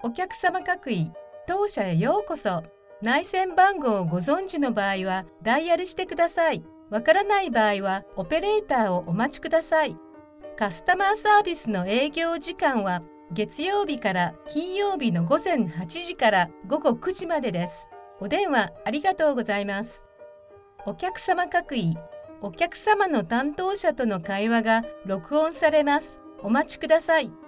お客様各位、当社へようこそ。内線番号をご存知の場合はダイヤルしてください。わからない場合はオペレーターをお待ちください。カスタマーサービスの営業時間は月曜日から金曜日の午前8時から午後9時までです。お電話ありがとうございます。お客様各位、お客様の担当者との会話が録音されます。お待ちください。